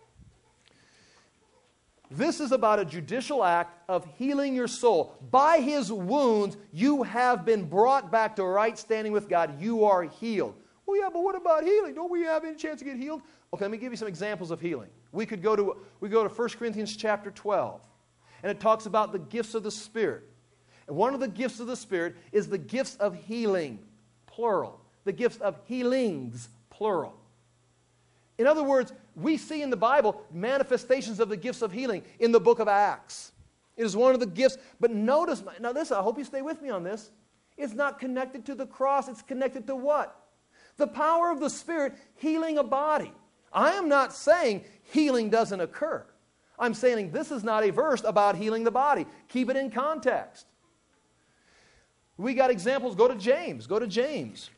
This is about a judicial act of healing your soul. By His wounds, you have been brought back to right standing with God. You are healed. Well, yeah, but what about healing? Don't we have any chance to get healed? Okay, let me give you some examples of healing. We go to 1 Corinthians chapter 12, and it talks about the gifts of the Spirit. And one of the gifts of the Spirit is the gifts of healing, plural. The gifts of healings, plural. In other words, we see in the Bible manifestations of the gifts of healing in the book of Acts. It is one of the gifts. But notice, now this, I hope you stay with me on this. It's not connected to the cross. It's connected to what? The power of the Spirit healing a body. I am not saying healing doesn't occur. I'm saying this is not a verse about healing the body. Keep it in context. We got examples. Go to James. Go to James.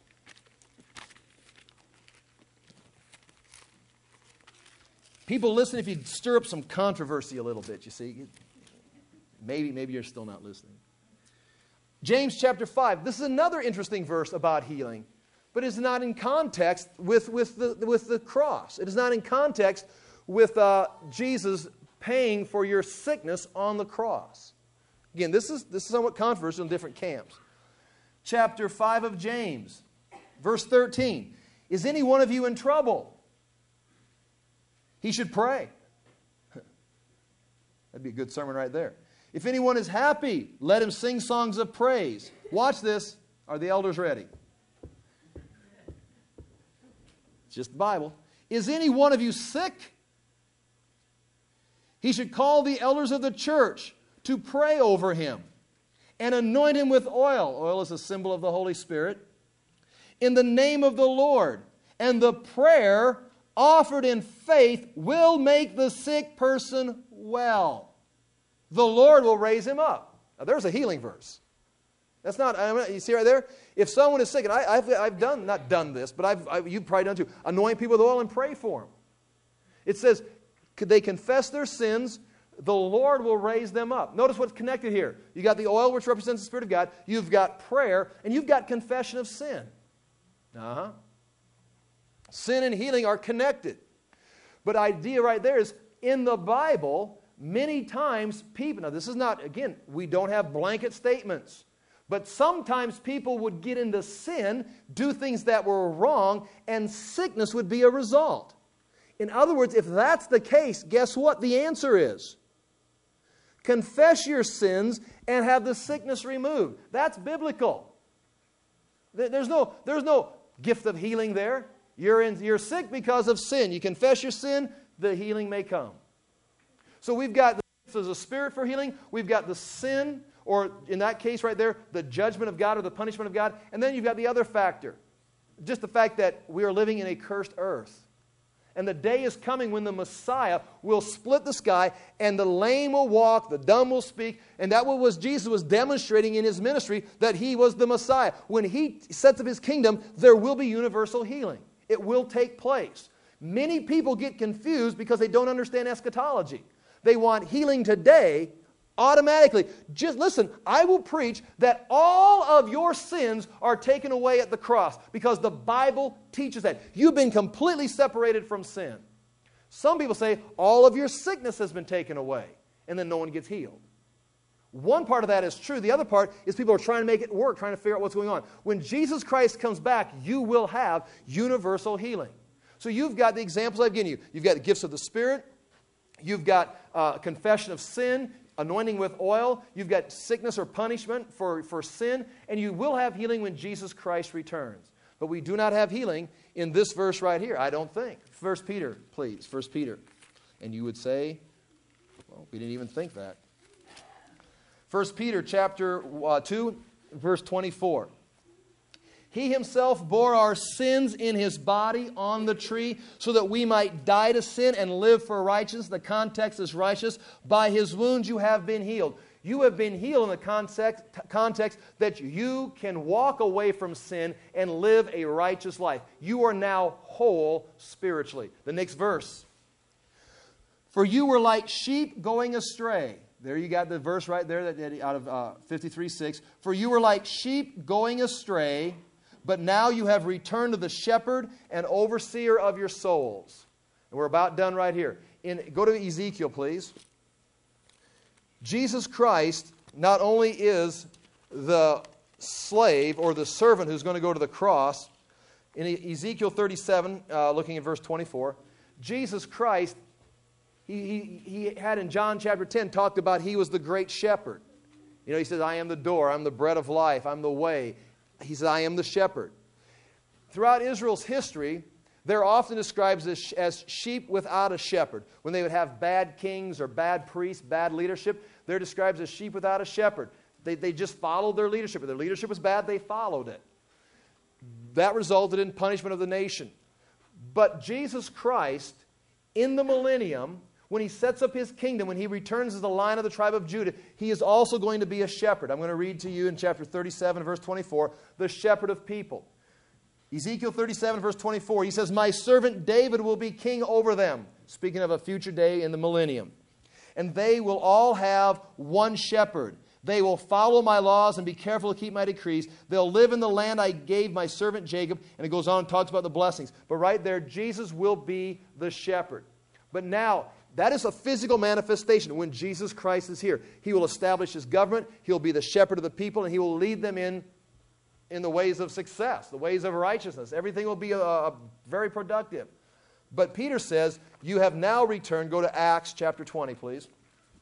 People listen if you stir up some controversy a little bit, you see. Maybe you're still not listening. James chapter 5. This is another interesting verse about healing, but it's not in context with the cross. It is not in context with Jesus paying for your sickness on the cross. Again, this is somewhat controversial in different camps. Chapter 5 of James, verse 13. Is any one of you in trouble? He should pray. That'd be a good sermon right there. If anyone is happy, let him sing songs of praise. Watch this. Are the elders ready? It's just the Bible. Is any one of you sick? He should call the elders of the church to pray over him and anoint him with oil. Oil is a symbol of the Holy Spirit. In the name of the Lord. And the prayer offered in faith will make the sick person well. The Lord will raise him up. Now, there's a healing verse. That's not, you see right there? If someone is sick, and I've not done this, but you've probably done too, anoint people with oil and pray for them. It says, could they confess their sins, the Lord will raise them up. Notice what's connected here. You got the oil, which represents the Spirit of God. You've got prayer, and you've got confession of sin. Sin and healing are connected. But idea right there is, in the Bible, many times people, now this is not, again, we don't have blanket statements, but sometimes people would get into sin, do things that were wrong, and sickness would be a result. In other words, if that's the case, guess what the answer is? Confess your sins and have the sickness removed. That's biblical. There's no gift of healing there. You're sick because of sin. You confess your sin, the healing may come. So we've got the Spirit for healing. We've got the sin, or in that case right there, the judgment of God or the punishment of God. And then you've got the other factor. Just the fact that we are living in a cursed earth. And the day is coming when the Messiah will split the sky and the lame will walk, the dumb will speak. And that was Jesus was demonstrating in His ministry, that He was the Messiah. When He sets up His kingdom, there will be universal healing. It will take place. Many people get confused because they don't understand eschatology. They want healing today automatically. Just listen, I will preach that all of your sins are taken away at the cross because the Bible teaches that. You've been completely separated from sin. Some people say all of your sickness has been taken away and then no one gets healed. One part of that is true. The other part is people are trying to make it work, trying to figure out what's going on. When Jesus Christ comes back, you will have universal healing. So you've got the examples I've given you. You've got the gifts of the Spirit. You've got confession of sin, anointing with oil. You've got sickness or punishment for sin. And you will have healing when Jesus Christ returns. But we do not have healing in this verse right here, I don't think. 1 Peter, please. 1 Peter. And you would say, well, we didn't even think that. 1 Peter chapter 2, verse 24. He himself bore our sins in his body on the tree so that we might die to sin and live for righteousness. The context is righteous. By his wounds you have been healed. You have been healed in the context that you can walk away from sin and live a righteous life. You are now whole spiritually. The next verse. For you were like sheep going astray. There you got the verse right there out of 53:6. For you were like sheep going astray, but now you have returned to the shepherd and overseer of your souls. And we're about done right here. Go to Ezekiel, please. Jesus Christ not only is the slave or the servant who's going to go to the cross. In Ezekiel 37, looking at verse 24, Jesus Christ, he had in John chapter 10 talked about he was the great shepherd. You know, he says, I am the door, I'm the bread of life, I'm the way. He says, I am the shepherd. Throughout Israel's history, they're often described as sheep without a shepherd. When they would have bad kings or bad priests, bad leadership, they're described as sheep without a shepherd. They just followed their leadership. If their leadership was bad, they followed it. That resulted in punishment of the nation. But Jesus Christ, in the millennium, when he sets up his kingdom, when he returns as the Lion of the tribe of Judah, he is also going to be a shepherd. I'm going to read to you in chapter 37, verse 24, the shepherd of people. Ezekiel 37, verse 24, he says, my servant David will be king over them. Speaking of a future day in the millennium. And they will all have one shepherd. They will follow my laws and be careful to keep my decrees. They'll live in the land I gave my servant Jacob. And it goes on and talks about the blessings. But right there, Jesus will be the shepherd. But now, that is a physical manifestation. When Jesus Christ is here, he will establish his government. He'll be the shepherd of the people, and he will lead them in the ways of success, the ways of righteousness. Everything will be very productive. But Peter says, you have now returned. Go to Acts chapter 20, please.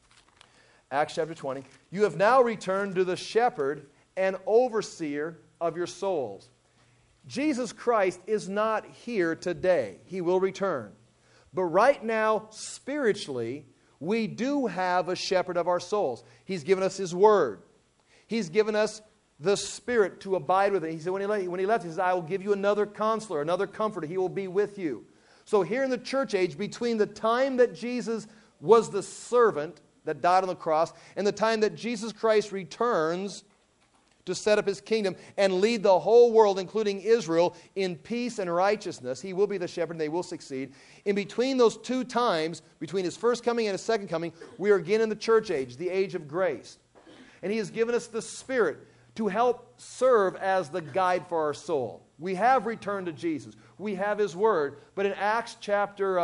Acts chapter 20. You have now returned to the shepherd and overseer of your souls. Jesus Christ is not here today. He will return. But right now, spiritually, we do have a shepherd of our souls. He's given us his word. He's given us the Spirit to abide with it. He said when he left, he said, I will give you another counselor, another comforter. He will be with you. So here in the church age, between the time that Jesus was the servant that died on the cross and the time that Jesus Christ returns to set up his kingdom and lead the whole world, including Israel, in peace and righteousness, he will be the shepherd and they will succeed. In between those two times, between his first coming and his second coming, we are again in the church age, the age of grace. And he has given us the Spirit to help serve as the guide for our soul. We have returned to Jesus. We have his word. But in Acts chapter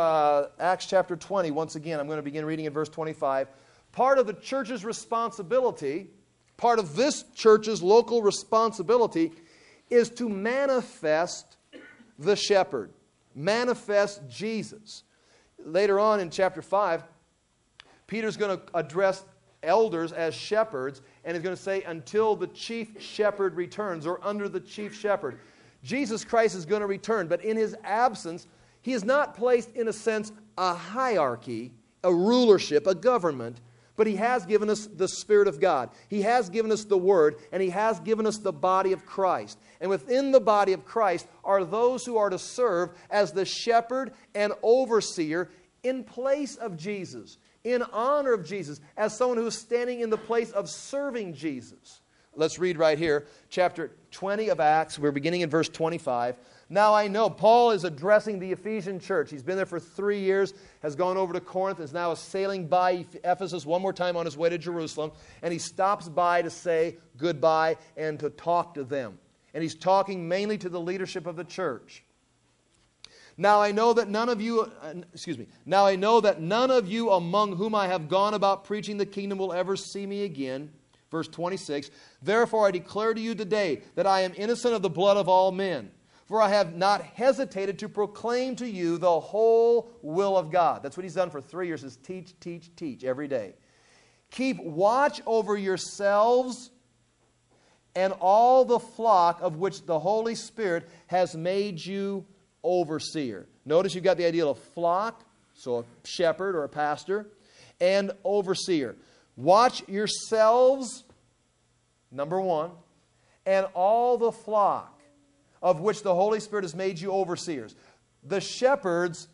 20, once again, I'm going to begin reading in verse 25. Part of the church's responsibility, part of this church's local responsibility, is to manifest the shepherd, manifest Jesus. Later on in chapter 5, Peter's going to address elders as shepherds, and he's going to say, until the chief shepherd returns, or under the chief shepherd. Jesus Christ is going to return, but in his absence, he is not placed, in a sense, a hierarchy, a rulership, a government, but he has given us the Spirit of God. He has given us the Word, and he has given us the body of Christ. And within the body of Christ are those who are to serve as the shepherd and overseer in place of Jesus, in honor of Jesus, as someone who is standing in the place of serving Jesus. Let's read right here, chapter 20 of Acts. We're beginning in verse 25. Now I know, Paul is addressing the Ephesian church. He's been there for 3 years, has gone over to Corinth, is now sailing by Ephesus one more time on his way to Jerusalem, and he stops by to say goodbye and to talk to them. And he's talking mainly to the leadership of the church. Now I know that none of you, Now I know that none of you among whom I have gone about preaching the kingdom will ever see me again. Verse 26, therefore I declare to you today that I am innocent of the blood of all men. For I have not hesitated to proclaim to you the whole will of God. That's what he's done for 3 years, is teach, teach, teach every day. Keep watch over yourselves and all the flock of which the Holy Spirit has made you overseer. Notice you've got the idea of flock, so a shepherd or a pastor, and overseer. Watch yourselves, number one, and all the flock of which the Holy Spirit has made you overseers. Be shepherds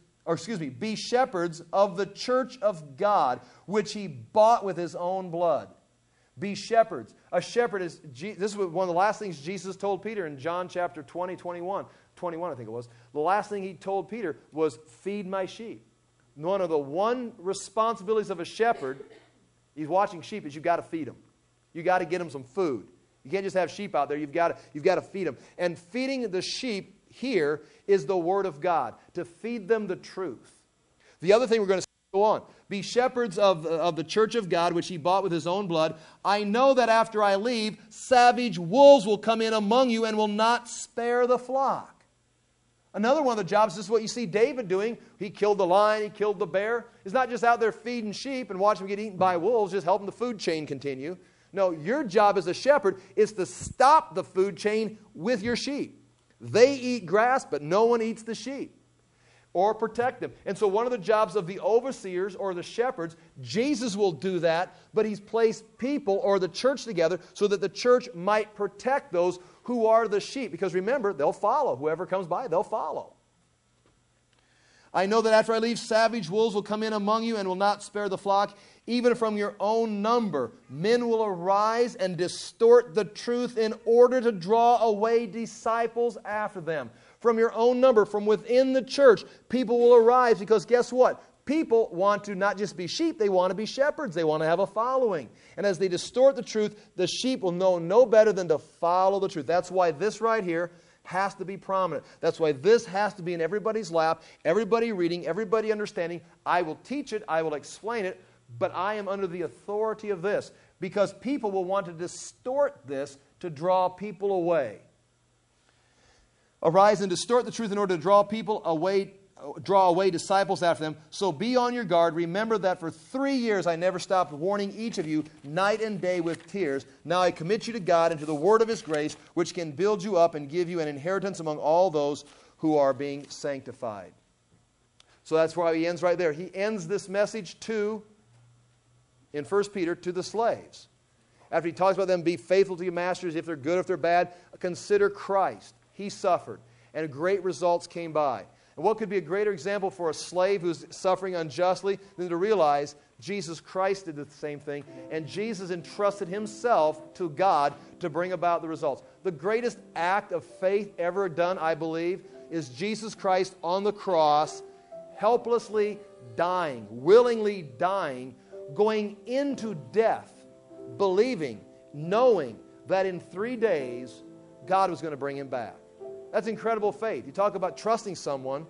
of the church of God, which He bought with His own blood. Be shepherds. A shepherd is, this is one of the last things Jesus told Peter in John chapter 21 I think it was. The last thing He told Peter was, feed my sheep. One of the responsibilities of a shepherd, he's watching sheep, is you've got to feed them. You've got to get them some food. You can't just have sheep out there. You've got to feed them. And feeding the sheep here is the Word of God, to feed them the truth. The other thing we're going to go on. Be shepherds of the church of God, which He bought with His own blood. I know that after I leave, savage wolves will come in among you and will not spare the flock. Another one of the jobs, this is what you see David doing. He killed the lion, he killed the bear. He's not just out there feeding sheep and watching them get eaten by wolves, just helping the food chain continue. No, your job as a shepherd is to stop the food chain with your sheep. They eat grass, but no one eats the sheep. Or protect them. And so one of the jobs of the overseers or the shepherds, Jesus will do that, but He's placed people or the church together so that the church might protect those who are the sheep. Because remember, they'll follow. Whoever comes by, they'll follow. I know that after I leave, savage wolves will come in among you and will not spare the flock. Even from your own number, men will arise and distort the truth in order to draw away disciples after them. From your own number, from within the church, people will arise because guess what? People want to not just be sheep, they want to be shepherds. They want to have a following. And as they distort the truth, the sheep will know no better than to follow the truth. That's why this right here has to be prominent. That's why this has to be in everybody's lap, everybody reading, everybody understanding. I will teach it, I will explain it, but I am under the authority of this because people will want to distort this to draw people away. Arise and distort the truth in order to draw away disciples after them. So be on your guard. Remember that for 3 years I never stopped warning each of you night and day with tears. Now I commit you to God and to the word of His grace, which can build you up and give you an inheritance among all those who are being sanctified. So that's why he ends right there. He ends this message in 1 Peter, to the slaves. After he talks about them, be faithful to your masters, if they're good, if they're bad. Consider Christ. He suffered, and great results came by. And what could be a greater example for a slave who's suffering unjustly than to realize Jesus Christ did the same thing, and Jesus entrusted Himself to God to bring about the results. The greatest act of faith ever done, I believe, is Jesus Christ on the cross, helplessly dying, willingly dying, going into death, believing, knowing that in 3 days God was going to bring Him back. That's incredible faith. You talk about trusting someone.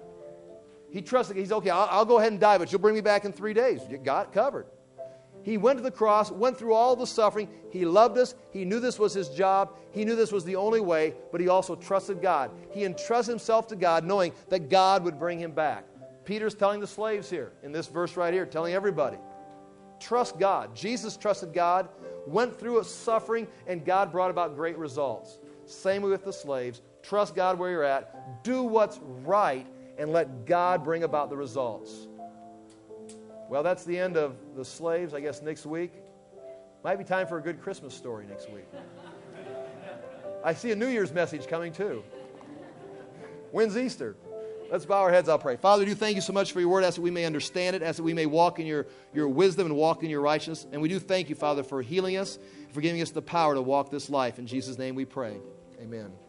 He trusted, he's okay, I'll go ahead and die, but you'll bring me back in 3 days. You got it covered. He went to the cross, went through all the suffering. He loved us. He knew this was His job. He knew this was the only way, but He also trusted God. He entrusted Himself to God, knowing that God would bring Him back. Peter's telling the slaves here, in this verse right here, telling everybody, trust God. Jesus trusted God, went through a suffering, and God brought about great results. Same with the slaves. Trust God where you're at. Do what's right and let God bring about the results. Well, that's the end of the slaves, I guess, next week. Might be time for a good Christmas story next week. I see a New Year's message coming too. When's Easter? Let's bow our heads, I'll pray. Father, we do thank You so much for Your word, as that we may understand it, as that we may walk in Your wisdom and walk in Your righteousness. And we do thank You, Father, for healing us, for giving us the power to walk this life. In Jesus' name we pray. Amen.